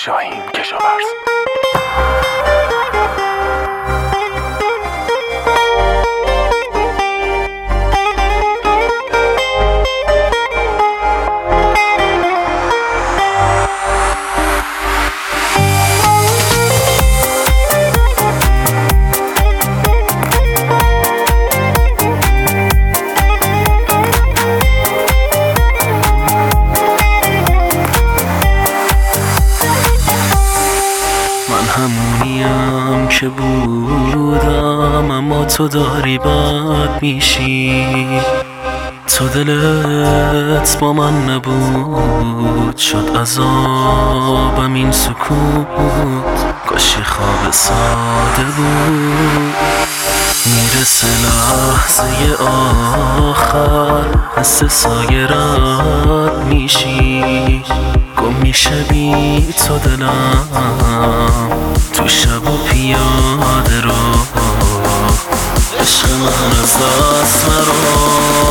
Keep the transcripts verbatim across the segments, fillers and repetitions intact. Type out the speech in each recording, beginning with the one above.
شاهین کشاورز. همونیم که بودم، اما تو داری بد میشی. تو دلت با من نبود، شد عذابم این سکوت. کاشی خواب ساده بود. میرسه لحظه آخر، حس سایرت میشی. گم میشه بی تو دلم تو شب و پیاده رو. عشق من از دست مرو.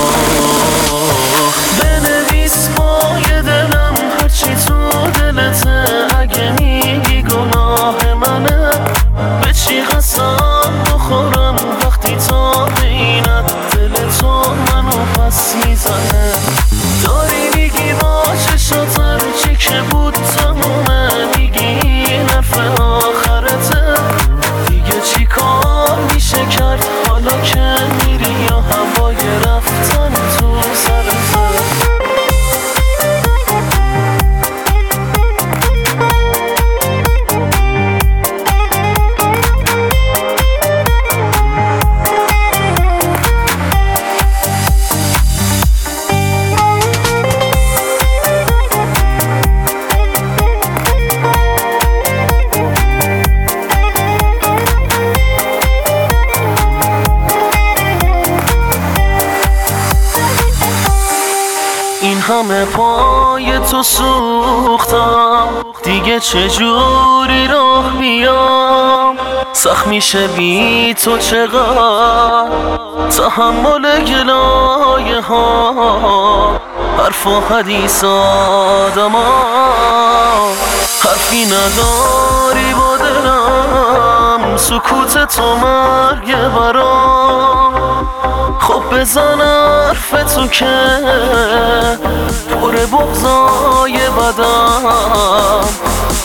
بنویس پای دلم هرچی تو دلته. اگه میگی گناه منه، به چی قسم بخورم وقتی تا بینت دل تو منو پس میزنه. داری میگی با چشاتم چی که بود تمومه. میگی این حرف آخرته، دیگه چی کار میشه کرد حالا که میری؟ یا هوای رفتن تو سرته. این همه پای تو سوختم، دیگه چجوری راه بیام؟ سخت میشه بی تو چقدر تحمل گلایه ها. حرف و حدیث آدم ها، حرفی نداری با دلم. سکوت تو مرگ برام. خب بزن حرف تو که پر بغضای بدم.